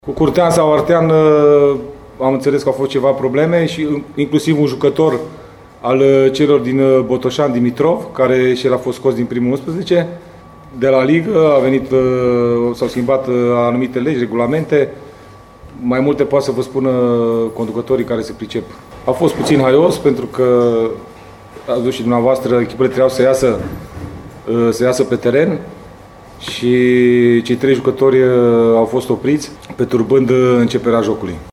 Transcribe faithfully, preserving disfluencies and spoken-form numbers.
Cu Curtean sau Artean am înțeles că au fost ceva probleme și inclusiv un jucător al celor din Botoșani, Dimitrov, care și el a fost scos din primul unsprezece. De la ligă a venit, s-au schimbat anumite legi, regulamente. Mai multe poate să vă spună conducătorii care se pricep. A fost puțin haios pentru că, ați văzut și dumneavoastră, echipele trebuiau să iasă, să iasă pe teren și cei trei jucători au fost opriți, perturbând începerea jocului.